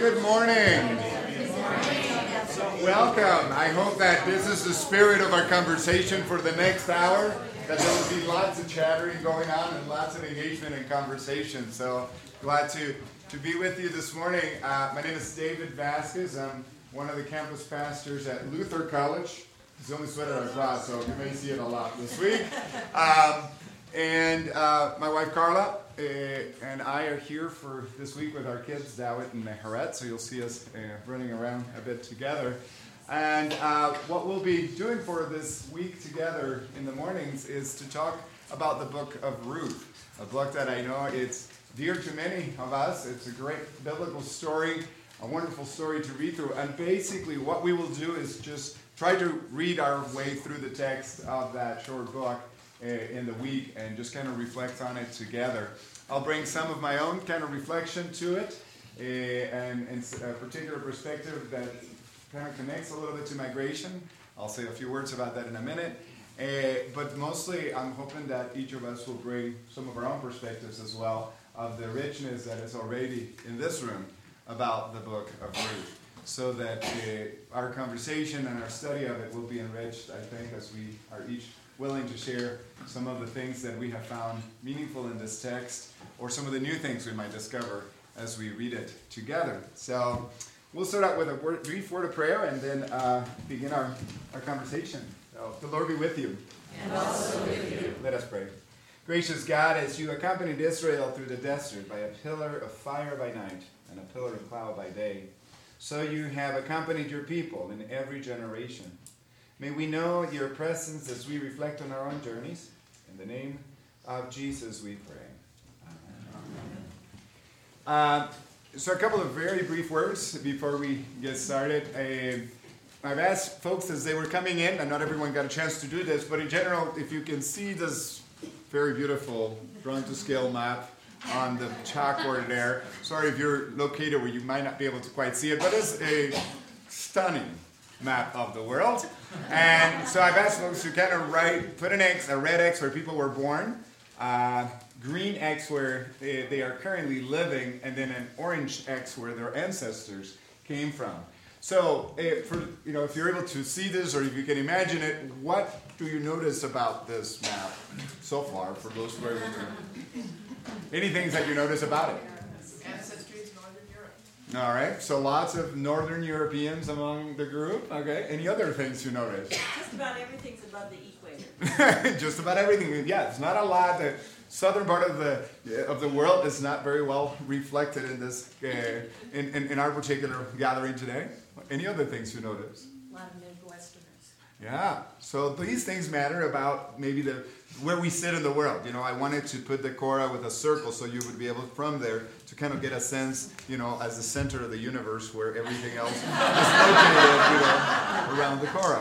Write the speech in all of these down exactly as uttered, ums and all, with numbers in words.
Good morning. Welcome. I hope that this is the spirit of our conversation for the next hour, that there will be lots of chattering going on and lots of engagement and conversation. So glad to, to be with you this morning. Uh, my name is David Vasquez. I'm one of the campus pastors at Luther College. It's the only sweater I've brought, so you may see it a lot this week. Um, and uh, my wife Carla uh, and I are here for this week with our kids, Dawit and Meharet, so you'll see us uh, running around a bit together. And uh, what we'll be doing for this week together in the mornings is to talk about the book of Ruth, a book that I know it's dear to many of us. It's a great biblical story, a wonderful story to read through. And basically what we will do is just try to read our way through the text of that short book uh, in the week and just kind of reflect on it together. I'll bring some of my own kind of reflection to it uh, and, and a particular perspective that kind of connects a little bit to migration. I'll say a few words about that in a minute. Uh, but mostly I'm hoping that each of us will bring some of our own perspectives as well of the richness that is already in this room about the book of Ruth, so that uh, our conversation and our study of it will be enriched, I think, as we are each willing to share some of the things that we have found meaningful in this text, or some of the new things we might discover as we read it together. So we'll start out with a word, brief word of prayer and then uh, begin our, our conversation. So the Lord be with you. And also with you. Let us pray. Gracious God, as you accompanied Israel through the desert by a pillar of fire by night and a pillar of cloud by day, so you have accompanied your people in every generation. May we know your presence as we reflect on our own journeys. In the name of Jesus we pray. Amen. Uh, so a couple of very brief words before we get started. Uh, I've asked folks as they were coming in, and not everyone got a chance to do this, but in general, if you can see this very beautiful drawn to scale map on the chalkboard there. Sorry if you're located where you might not be able to quite see it, but it's a stunning map of the world. And so I've asked folks to kind of write, put an X, a red X where people were born, uh, green X where they, they are currently living, and then an orange X where their ancestors came from. So, uh, for, you know, if you're able to see this, or if you can imagine it, what do you notice about this map so far, for those who are able to? Any things that you notice about it? Ancestry is Northern Europe. All right, so lots of Northern Europeans among the group. Okay, any other things you notice? Just about everything's above the equator. Just about everything. Yeah, it's not a lot. The southern part of the of the world is not very well reflected in this uh, in, in in our particular gathering today. Any other things you notice? A lot of Midwesterners. Yeah. So these things matter about maybe the where we sit in the world. You know, I wanted to put the Cora with a circle so you would be able from there to kind of get a sense, you know, as the center of the universe where everything else is located, you know, around the Cora.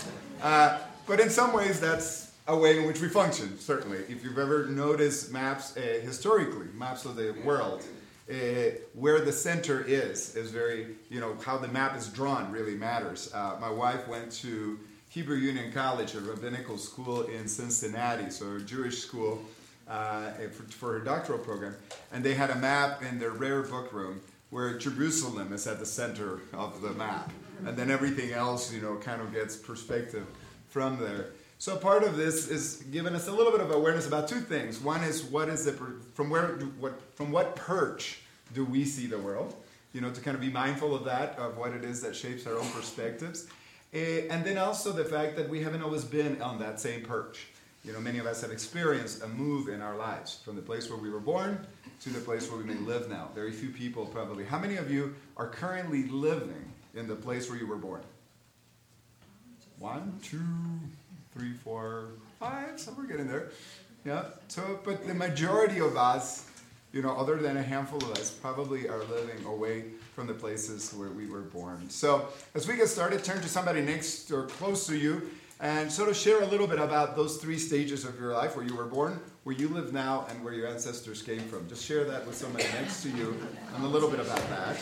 Uh, but in some ways, that's a way in which we function, certainly. If you've ever noticed maps uh, historically, maps of the world, uh, where the center is, is very, you know, how the map is drawn really matters. Uh, my wife went to Hebrew Union College, a rabbinical school in Cincinnati, so a Jewish school uh, for, for her doctoral program. And they had a map in their rare book room where Jerusalem is at the center of the map. And then everything else, you know, kind of gets perspective from there. So part of this is giving us a little bit of awareness about two things. One is what is it, from where, do, what, from what perch do we see the world? You know, to kind of be mindful of that, of what it is that shapes our own perspectives. Uh, and then also the fact that we haven't always been on that same perch. You know, many of us have experienced a move in our lives from the place where we were born to the place where we may live now. Very few people probably. How many of you are currently living in the place where you were born? One, two, three, four, five. So we're getting there. Yeah. So, but the majority of us, you know, other than a handful of us, probably are living away from the places where we were born. So as we get started, turn to somebody next or close to you and sort of share a little bit about those three stages of your life, where you were born, where you live now, and where your ancestors came from. Just share that with somebody next to you and a little bit about that.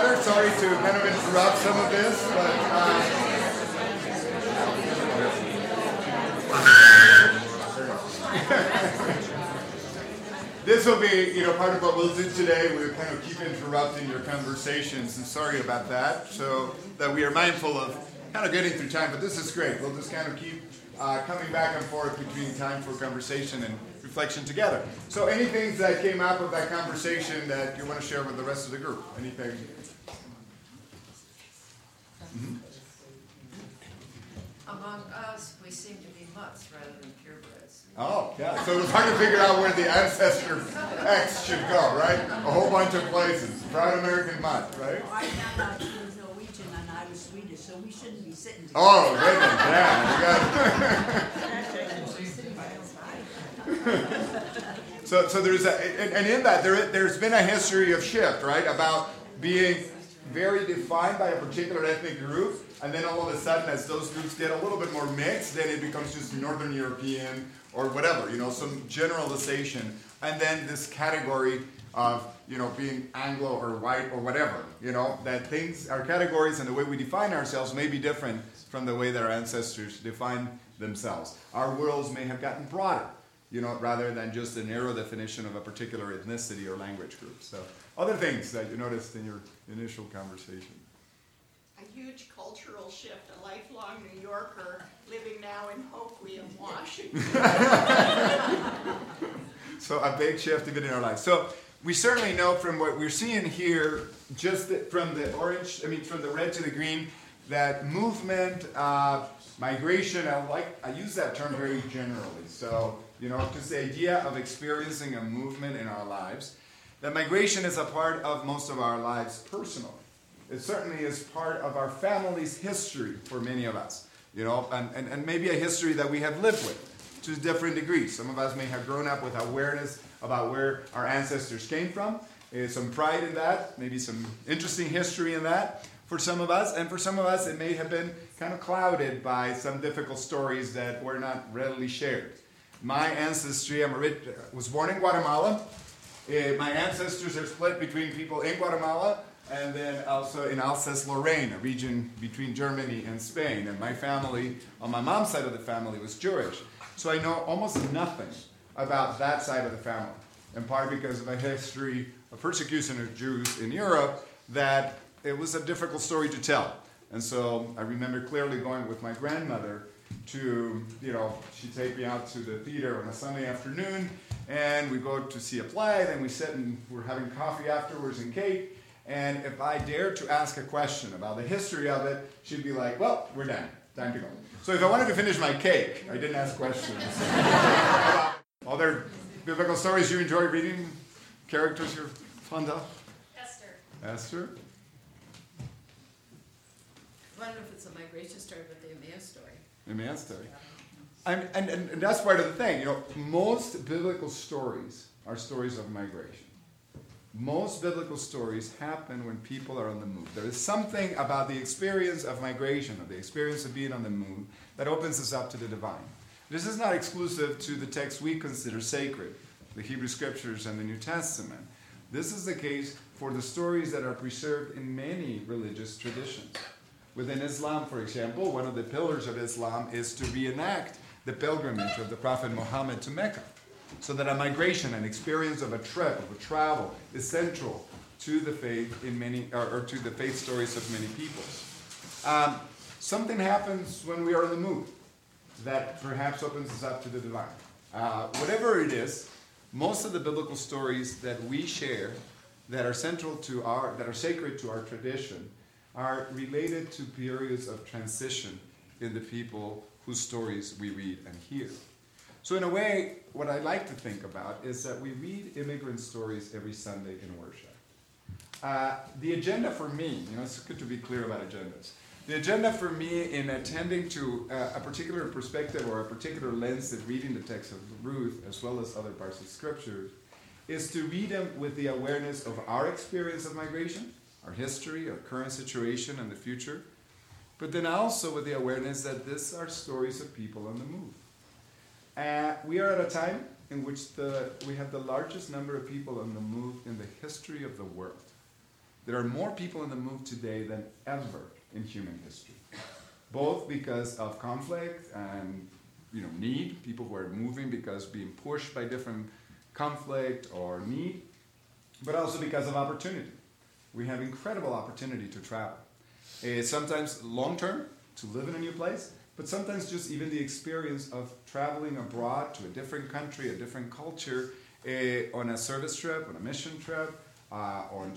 chatter. Sorry to kind of interrupt some of this, but uh, this will be, you know, part of what we'll do today. We'll kind of keep interrupting your conversations, and sorry about that, so that we are mindful of kind of getting through time. But this is great. We'll just kind of keep uh, coming back and forth between time for conversation and reflection together. So anything that came out of that conversation that you want to share with the rest of the group? Anything? Mm-hmm. Among us, we seem to be mutts rather than purebreds. Oh, yeah. So it was hard to figure out where the ancestor X should go, right? A whole bunch of places. Proud American mutt, right? Oh, I found out she was Norwegian and I was Swedish, so we shouldn't be sitting together. Oh, goodness, yeah. You got so, so there's a, and, and in that, there, there's been a history of shift, right? About being very defined by a particular ethnic group, and then all of a sudden, as those groups get a little bit more mixed, then it becomes just Northern European or whatever, you know, some generalization, and then this category of, you know, being Anglo or white or whatever, you know, that things, our categories and the way we define ourselves may be different from the way that our ancestors defined themselves. Our worlds may have gotten broader, you know, rather than just a narrow definition of a particular ethnicity or language group. So, other things that you noticed in your initial conversation. A huge cultural shift, a lifelong New Yorker living now in Hoquiam, Washington. So a big shift even in our lives. So we certainly know from what we're seeing here, just the, from the orange, I mean from the red to the green, that movement, uh, migration, I like, I use that term very generally. So, you know, just the idea of experiencing a movement in our lives. That migration is a part of most of our lives personally. It certainly is part of our family's history for many of us, you know, and, and, and maybe a history that we have lived with to different degrees. Some of us may have grown up with awareness about where our ancestors came from, uh, some pride in that, maybe some interesting history in that for some of us, and for some of us it may have been kind of clouded by some difficult stories that were not readily shared. My ancestry, I was born in Guatemala. Uh, my ancestors are split between people in Guatemala and then also in Alsace-Lorraine, a region between Germany and Spain. And my family, on my mom's side of the family, was Jewish. So I know almost nothing about that side of the family, in part because of a history of persecution of Jews in Europe, that it was a difficult story to tell. And so I remember clearly going with my grandmother to, you know, she'd take me out to the theater on a Sunday afternoon, and we go to see a play, then we sit and we're having coffee afterwards and cake. And if I dared to ask a question about the history of it, she'd be like, well, we're done. Time to go. So if I wanted to finish my cake, I didn't ask questions. Other biblical stories you enjoy reading? Characters you're fond of? Esther. Esther? I wonder if it's a migration story, but the Emmaus story. Emmaus story. And, and, and that's part of the thing. You know, most biblical stories are stories of migration. Most biblical stories happen when people are on the move. There is something about the experience of migration, of the experience of being on the move, that opens us up to the divine. This is not exclusive to the texts we consider sacred, the Hebrew Scriptures and the New Testament. This is the case for the stories that are preserved in many religious traditions. Within Islam, for example, one of the pillars of Islam is to reenact the pilgrimage of the Prophet Muhammad to Mecca. So that a migration, an experience of a trip, of a travel, is central to the faith in many, or, or to the faith stories of many people. Um, something happens when we are in the move that perhaps opens us up to the divine. Uh, whatever it is, most of the biblical stories that we share, that are central to our, that are sacred to our tradition, are related to periods of transition in the people whose stories we read and hear. So in a way, what I like to think about is that we read immigrant stories every Sunday in worship. Uh, the agenda for me, you know, it's good to be clear about agendas. The agenda for me in attending to uh, a particular perspective or a particular lens of reading the text of Ruth, as well as other parts of Scripture, is to read them with the awareness of our experience of migration, our history, our current situation, and the future, but then also with the awareness that these are stories of people on the move. Uh, we are at a time in which the, we have the largest number of people on the move in the history of the world. there are more people on the move today than ever in human history, both because of conflict and you know need, people who are moving because being pushed by different conflict or need, but also because of opportunity. We have incredible opportunity to travel. Uh, sometimes long-term, to live in a new place, but sometimes just even the experience of traveling abroad to a different country, a different culture, uh, on a service trip, on a mission trip, uh, on